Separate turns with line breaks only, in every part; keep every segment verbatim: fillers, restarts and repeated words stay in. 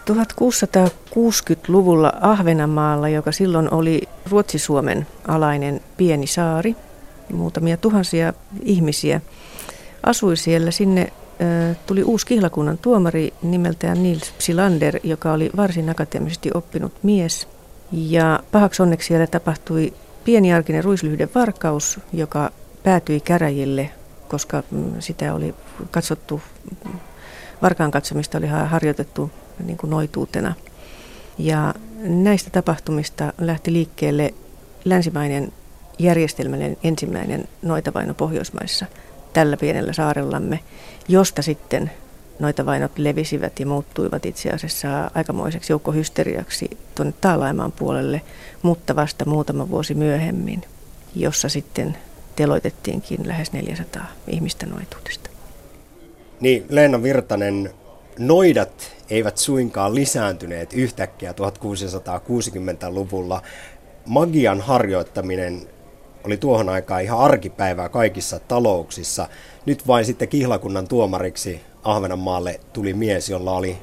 tuhatkuusisataakuusikymmentäluvulla Ahvenanmaalla, joka silloin oli Ruotsi-Suomen alainen pieni saari, muutamia tuhansia ihmisiä asui siellä. Sinne ö, tuli uusi kihlakunnan tuomari nimeltään Nils Psylander, joka oli varsin akateemisesti oppinut mies. Ja pahaksi onneksi siellä tapahtui pieniarkinen ruislyhden varkaus, joka päätyi käräjille, koska sitä oli katsottu, varkaan katsomista oli harjoitettu niin kuin noituutena. Ja näistä tapahtumista lähti liikkeelle länsimainen järjestelmällinen ensimmäinen noitavaino Pohjoismaissa tällä pienellä saarellamme, josta sitten noitavainot levisivät ja muuttuivat itse asiassa aikamoiseksi joukkohysteriaksi tuonne Taalaimaan puolelle, mutta vasta muutama vuosi myöhemmin, jossa sitten teloitettiinkin lähes neljäsataa ihmistä noituudesta.
Niin, Leena Virtanen, noidat eivät suinkaan lisääntyneet yhtäkkiä tuhatkuusisataakuusikymmentäluvulla. Magian harjoittaminen oli tuohon aikaan ihan arkipäivää kaikissa talouksissa. Nyt vain sitten kihlakunnan tuomariksi Ahvenanmaalle tuli mies, jolla oli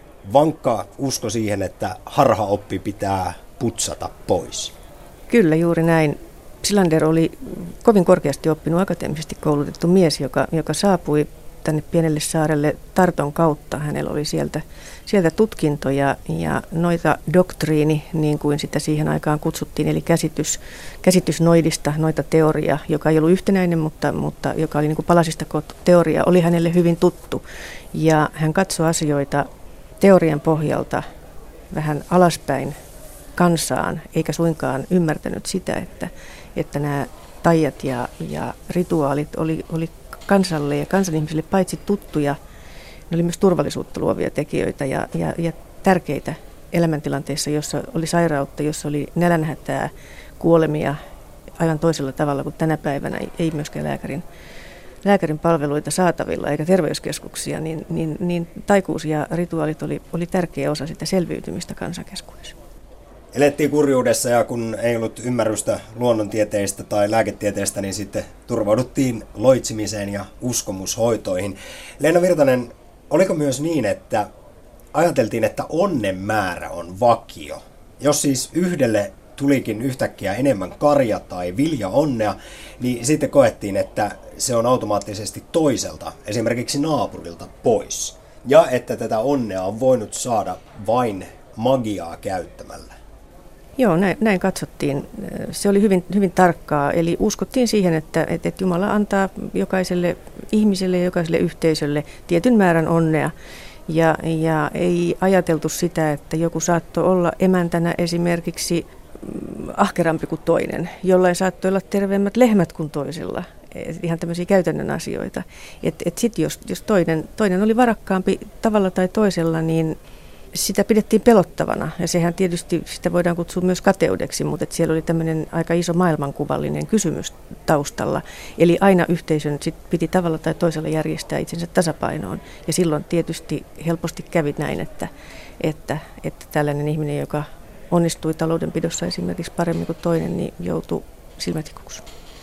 vankka usko siihen, että harhaoppi pitää putsata pois.
Kyllä, juuri näin. Psylander oli kovin korkeasti oppinut akateemisesti koulutettu mies, joka, joka saapui tänne pienelle saarelle Tarton kautta. Hänellä oli sieltä, sieltä tutkintoja ja noita doktriini, niin kuin sitä siihen aikaan kutsuttiin, eli käsitys, käsitys noidista, noita teoria, joka ei ollut yhtenäinen, mutta, mutta joka oli niin kuin palasista koottu teoria, oli hänelle hyvin tuttu. Ja hän katsoi asioita teorian pohjalta vähän alaspäin kansaan, eikä suinkaan ymmärtänyt sitä, että, että nämä taijat ja, ja rituaalit oli, oli kansalle ja kansanihmisille paitsi tuttuja, ne oli myös turvallisuutta luovia tekijöitä ja, ja, ja tärkeitä elämäntilanteissa, jossa oli sairautta, jossa oli nälänhätää, kuolemia aivan toisella tavalla kuin tänä päivänä, ei myöskään lääkärin, lääkärin palveluita saatavilla eikä terveyskeskuksia, niin, niin, niin taikuus ja rituaalit oli, oli tärkeä osa sitä selviytymistä kansankeskuudessa.
Elettiin kurjuudessa ja kun ei ollut ymmärrystä luonnontieteistä tai lääketieteestä, niin sitten turvauduttiin loitsimiseen ja uskomushoitoihin. Leena Virtanen, oliko myös niin, että ajateltiin, että onnen määrä on vakio? Jos siis yhdelle tulikin yhtäkkiä enemmän karja tai vilja onnea, niin sitten koettiin, että se on automaattisesti toiselta, esimerkiksi naapurilta, pois. Ja että tätä onnea on voinut saada vain magiaa käyttämällä.
Joo, näin, näin katsottiin. Se oli hyvin, hyvin tarkkaa, eli uskottiin siihen, että, että Jumala antaa jokaiselle ihmiselle ja jokaiselle yhteisölle tietyn määrän onnea. Ja, ja ei ajateltu sitä, että joku saattoi olla emäntänä esimerkiksi ahkerampi kuin toinen, jollain saattoi olla terveemmät lehmät kuin toisella. Et ihan tämmöisiä käytännön asioita. Että et sitten jos, jos toinen, toinen oli varakkaampi tavalla tai toisella, niin sitä pidettiin pelottavana, ja sehän tietysti sitä voidaan kutsua myös kateudeksi, mutta siellä oli tämmöinen aika iso maailmankuvallinen kysymys taustalla. Eli aina yhteisön sit piti tavalla tai toisella järjestää itsensä tasapainoon, ja silloin tietysti helposti kävi näin, että, että, että tällainen ihminen, joka onnistui taloudenpidossa esimerkiksi paremmin kuin toinen, niin joutui silmätikuksi.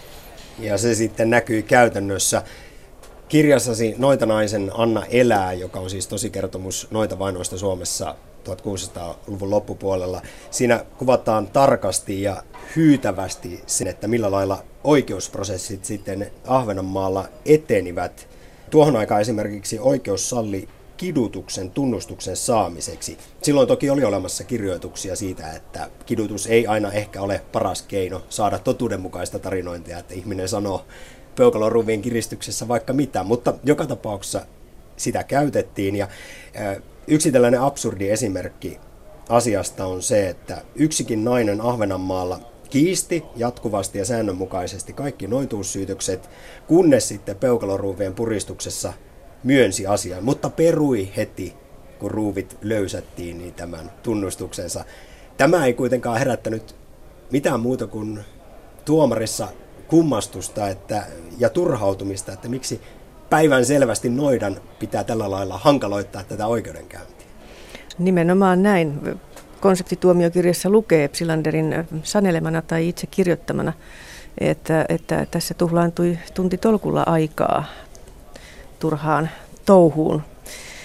Ja
se sitten näkyi käytännössä. Kirjassasi Noitanaisen Anna elää, joka on siis tosikertomus noitavainoista Suomessa tuhatkuusisataaluvun loppupuolella. Siinä kuvataan tarkasti ja hyytävästi sen, että millä lailla oikeusprosessit sitten Ahvenanmaalla etenivät. Tuohon aikaan esimerkiksi oikeus salli kidutuksen tunnustuksen saamiseksi. Silloin toki oli olemassa kirjoituksia siitä, että kidutus ei aina ehkä ole paras keino saada totuudenmukaista tarinointia, että ihminen sanoo peukaloruuvien kiristyksessä vaikka mitä, mutta joka tapauksessa sitä käytettiin. Ja yksi tällainen absurdi esimerkki asiasta on se, että yksikin nainen Ahvenanmaalla kiisti jatkuvasti ja säännönmukaisesti kaikki noituussyytökset, kunnes sitten peukaloruuvien puristuksessa myönsi asian, mutta perui heti, kun ruuvit löysättiin niin tämän tunnustuksensa. Tämä ei kuitenkaan herättänyt mitään muuta kuin tuomarissa kummastusta että, ja turhautumista, että miksi päivän selvästi noidan pitää tällä lailla hankaloittaa tätä oikeudenkäyntiä. Nimenomaan näin. Konseptituomiokirjassa lukee Psylanderin sanelemana tai itse kirjoittamana, että, että tässä tuhlaantui tunti tolkulla aikaa turhaan touhuun.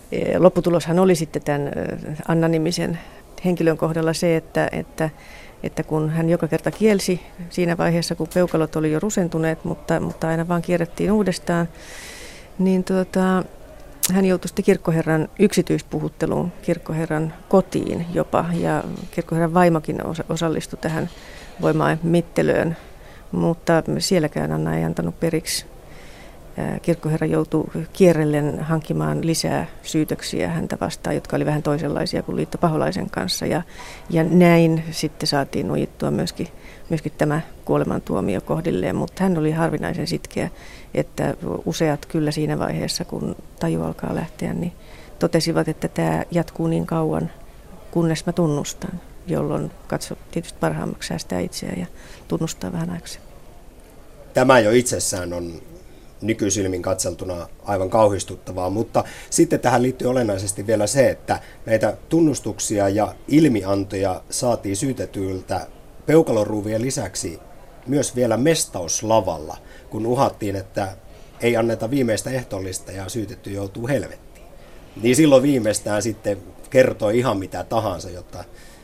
Lopputuloshan oli sitten tämän Anna-nimisen henkilön kohdalla se, että, että, että kun hän joka kerta kielsi siinä vaiheessa, kun peukalot oli jo rusentuneet, mutta, mutta aina vaan kierrettiin uudestaan, niin tuota, hän joutui sitten kirkkoherran yksityispuhutteluun, kirkkoherran kotiin jopa, ja kirkkoherran vaimokin osallistui tähän voimaan mittelöön, mutta sielläkään Anna ei antanut periksi. Kirkkoherra joutui kierrellen hankkimaan lisää syytöksiä häntä vastaan, jotka oli vähän toisenlaisia kuin liitto Paholaisen kanssa. Ja, ja näin sitten saatiin nojittua myöskin, myöskin tämä kuolemantuomio kohdilleen, mutta hän oli harvinaisen sitkeä, että useat kyllä siinä vaiheessa, kun taju alkaa lähteä, niin totesivat, että tämä jatkuu niin kauan, kunnes mä tunnustan, jolloin katso tietysti parhaammaksi säästää itseään ja tunnustaa vähän aikaisemmin.
Tämä jo itsessään on nykysilmin katseltuna aivan kauhistuttavaa, mutta sitten tähän liittyy olennaisesti vielä se, että näitä tunnustuksia ja ilmiantoja saatiin syytetyiltä peukaloruuvien lisäksi myös vielä mestauslavalla, kun uhattiin, että ei anneta viimeistä ehtoollista ja syytetty joutuu helvettiin. Niin silloin viimeistään sitten kertoi ihan mitä tahansa, jotta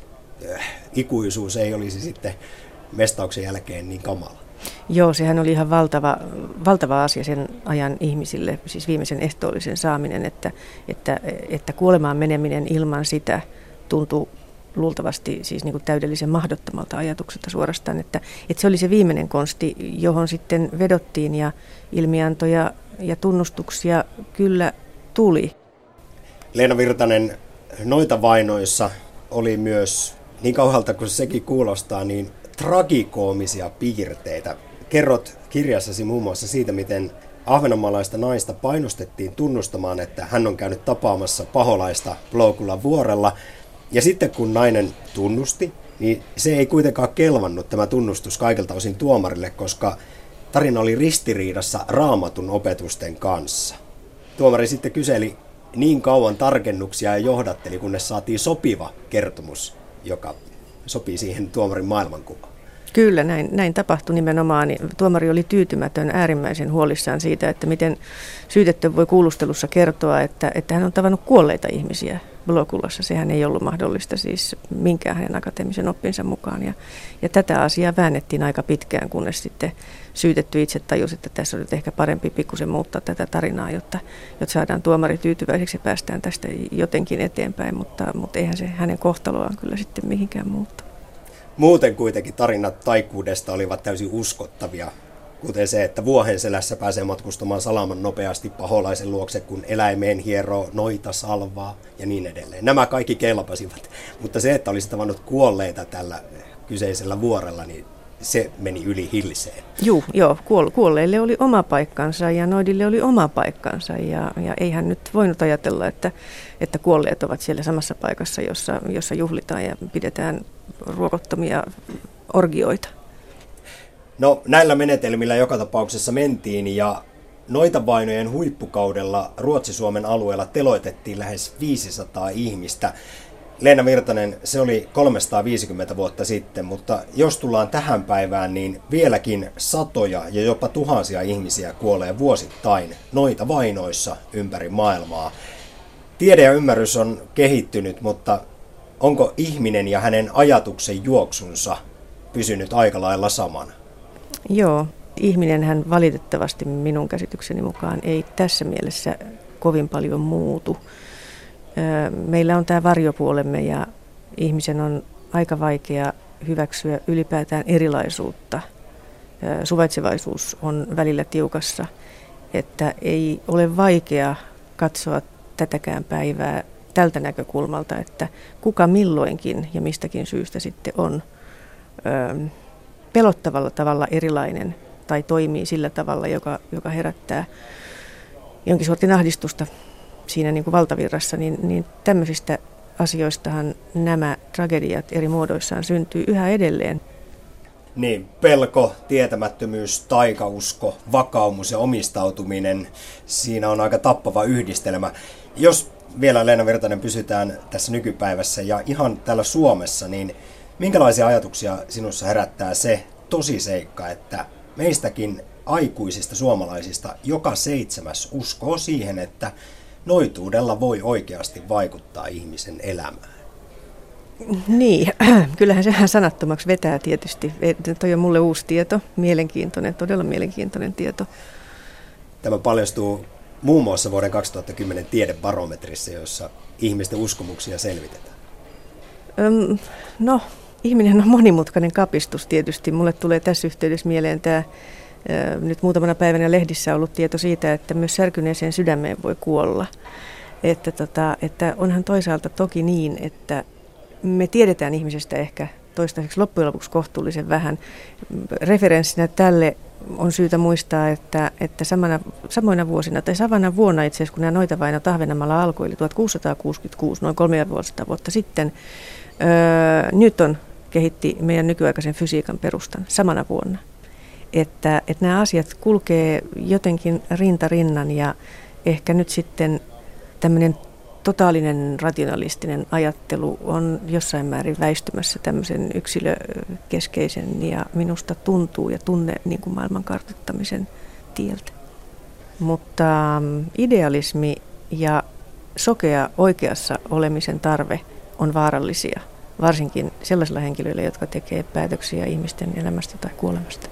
ikuisuus ei olisi sitten mestauksen jälkeen niin kamala.
Joo, sehän oli ihan valtava, valtava asia sen ajan ihmisille, siis viimeisen ehtoollisen saaminen, että, että, että kuolemaan meneminen ilman sitä tuntuu luultavasti siis niin kuin täydellisen mahdottomalta ajatukselta suorastaan, että, että se oli se viimeinen konsti, johon sitten vedottiin ja ilmiantoja ja tunnustuksia kyllä tuli.
Leena Virtanen, noita vainoissa oli myös, niin kauhealta kuin sekin kuulostaa, niin tragikoomisia piirteitä. Kerrot kirjassasi muun muassa siitä, miten ahvenanmaalaista naista painostettiin tunnustamaan, että hän on käynyt tapaamassa paholaista Ploukulan vuorella. Ja sitten kun nainen tunnusti, niin se ei kuitenkaan kelvannut tämä tunnustus kaikilta osin tuomarille, koska tarina oli ristiriidassa Raamatun opetusten kanssa. Tuomari sitten kyseli niin kauan tarkennuksia ja johdatteli, kunnes saatiin sopiva kertomus, joka sopii siihen tuomarin maailmankuvaan.
Kyllä, näin, näin tapahtui nimenomaan. Tuomari oli tyytymätön, äärimmäisen huolissaan siitä, että miten syytetty voi kuulustelussa kertoa, että, että hän on tavannut kuolleita ihmisiä Ploukulassa. Sehän ei ollut mahdollista siis minkään hänen akateemisen oppinsa mukaan. Ja, ja tätä asiaa väännettiin aika pitkään, kunnes sitten syytetty itse tajusi, että tässä oli ehkä parempi pikkusen muuttaa tätä tarinaa, jotta, jotta saadaan tuomari tyytyväiseksi ja päästään tästä jotenkin eteenpäin, mutta, mutta eihän se hänen kohtaloaan kyllä sitten mihinkään muuttaa.
Muuten kuitenkin tarinat taikuudesta olivat täysin uskottavia, kuten se, että vuohen selässä pääsee matkustamaan salaman nopeasti paholaisen luokse, kun eläimeen hieroo noita salvaa ja niin edelleen. Nämä kaikki kelpasivat, mutta se, että olisi tavannut kuolleita tällä kyseisellä vuorella, niin se meni yli hilseen.
Juu, joo, kuolleille oli oma paikkansa ja noidille oli oma paikkansa ja, ja eihän nyt voinut ajatella, että, että kuolleet ovat siellä samassa paikassa, jossa, jossa juhlitaan ja pidetään ruokottomia orgioita.
No näillä menetelmillä joka tapauksessa mentiin ja noitavainojen huippukaudella Ruotsi-Suomen alueella teloitettiin lähes viisisataa ihmistä. Leena Virtanen, se oli kolmesataaviisikymmentä vuotta sitten, mutta jos tullaan tähän päivään, niin vieläkin satoja ja jopa tuhansia ihmisiä kuolee vuosittain noita vainoissa ympäri maailmaa. Tiede ja ymmärrys on kehittynyt, mutta onko ihminen ja hänen ajatuksen juoksunsa pysynyt aika lailla samana?
Joo, ihminenhän valitettavasti minun käsitykseni mukaan ei tässä mielessä kovin paljon muutu. Meillä on tämä varjopuolemme ja ihmisen on aika vaikea hyväksyä ylipäätään erilaisuutta. Suvaitsevaisuus on välillä tiukassa, että ei ole vaikea katsoa tätäkään päivää tältä näkökulmalta, että kuka milloinkin ja mistäkin syystä sitten on ö, pelottavalla tavalla erilainen tai toimii sillä tavalla, joka, joka herättää jonkin sortin ahdistusta siinä niin kuin valtavirrassa, niin, niin tämmöisistä asioistahan nämä tragediat eri muodoissaan syntyy yhä edelleen.
Niin, pelko, tietämättömyys, taikausko, vakaumus ja omistautuminen, siinä on aika tappava yhdistelmä. Jos vielä Leena Virtanen pysytään tässä nykypäivässä ja ihan täällä Suomessa, niin minkälaisia ajatuksia sinussa herättää se tosiseikka, että meistäkin aikuisista suomalaisista joka seitsemäs uskoo siihen, että noituudella voi oikeasti vaikuttaa ihmisen elämään?
Niin, kyllähän sehän sanattomaksi vetää tietysti. Toi on mulle uusi tieto, mielenkiintoinen, todella mielenkiintoinen tieto.
Tämä paljastuu muun muassa vuoden kaksituhattakymmenen tiedebarometrissa, jossa ihmisten uskomuksia selvitetään.
Öm, no, ihminen on monimutkainen kapistus tietysti. Mulle tulee tässä yhteydessä mieleen tämä nyt muutamana päivänä lehdissä ollut tieto siitä, että myös särkyneeseen sydämeen voi kuolla. Että, tota, että onhan toisaalta toki niin, että me tiedetään ihmisestä ehkä toistaiseksi loppujen lopuksi kohtuullisen vähän. Referenssinä tälle on syytä muistaa, että, että samana, samoina vuosina tai samana vuonna itse asiassa, kun nämä noitavainot Ahvenanmaalla alkoi, eli tuhatkuusisataakuusikymmentäkuusi, noin kolmetuhatta vuotta sitten, öö, Newton kehitti meidän nykyaikaisen fysiikan perustan samana vuonna. Että, että nämä asiat kulkee jotenkin rinta rinnan ja ehkä nyt sitten tämmöinen totaalinen rationalistinen ajattelu on jossain määrin väistymässä tämmöisen yksilökeskeisen ja minusta tuntuu ja tunne niin kuin maailman kartoittamisen tieltä. Mutta idealismi ja sokea oikeassa olemisen tarve on vaarallisia, varsinkin sellaisilla henkilöillä, jotka tekee päätöksiä ihmisten elämästä tai kuolemasta.